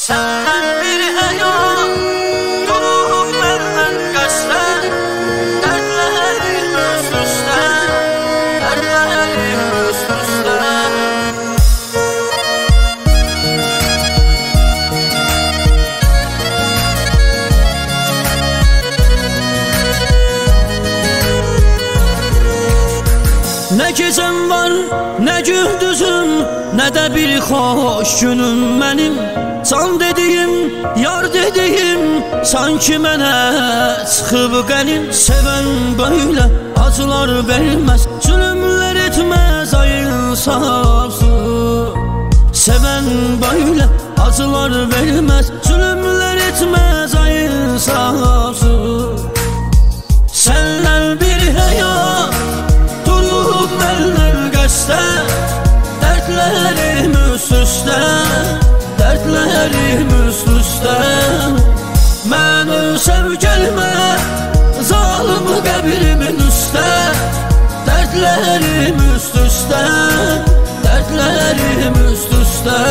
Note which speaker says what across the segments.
Speaker 1: Senden bir həyat durub məndən qəsdən, dərdlərim üst-üstə, dərdlərim üst-üstə.
Speaker 2: Nə gecəm var, nə gündüzüm, nə də bir xoş günüm mənim. Can dediyim, yar dediyim, sanki mənə çıxıb qənim. Sevən böyle acılar verməz, zülümlər etməz ay insafsız. Sevən böyle acılar verməz, zülümlər etməz ay insafsız. Səndən bir həyat durub məndən qəsdən, dərdlərim üst-üstə, dərdlərim üst-üstə. Məni sev gəlmə, zalım qəbrimin üstə, dərdlərim üst-üstə, dərdlərim üst-üstə.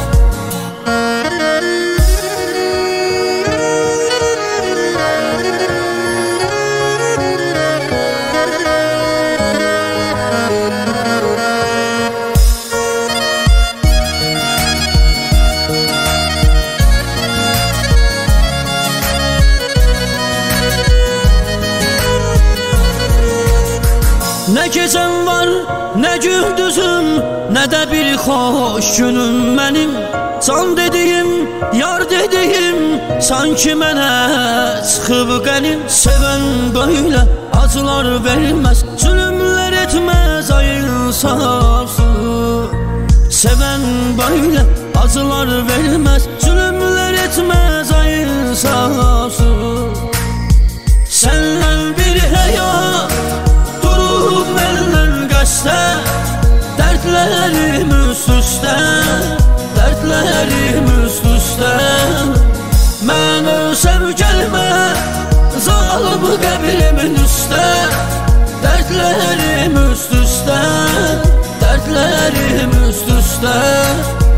Speaker 2: Nə gecəm var, nə gündüzüm, nə də bir xoş günüm mənim. Can dediyim, yar dediyim, sanki mənə çıxıb qənim. Sevən böyle acılar verməz, zülümlər etməz ay insafsız. Sevən böyle acılar verməz, zülümlər etməz ay insafsız. Səndən bir həyat durub məndən qəsdən, dərdlərim üst-üstə, dərdlərim üst-üstə. Məni sev gəlmə, zalım qəbrimin üstə, dərdlərim üst-üstə, dərdlərim üst-üstə.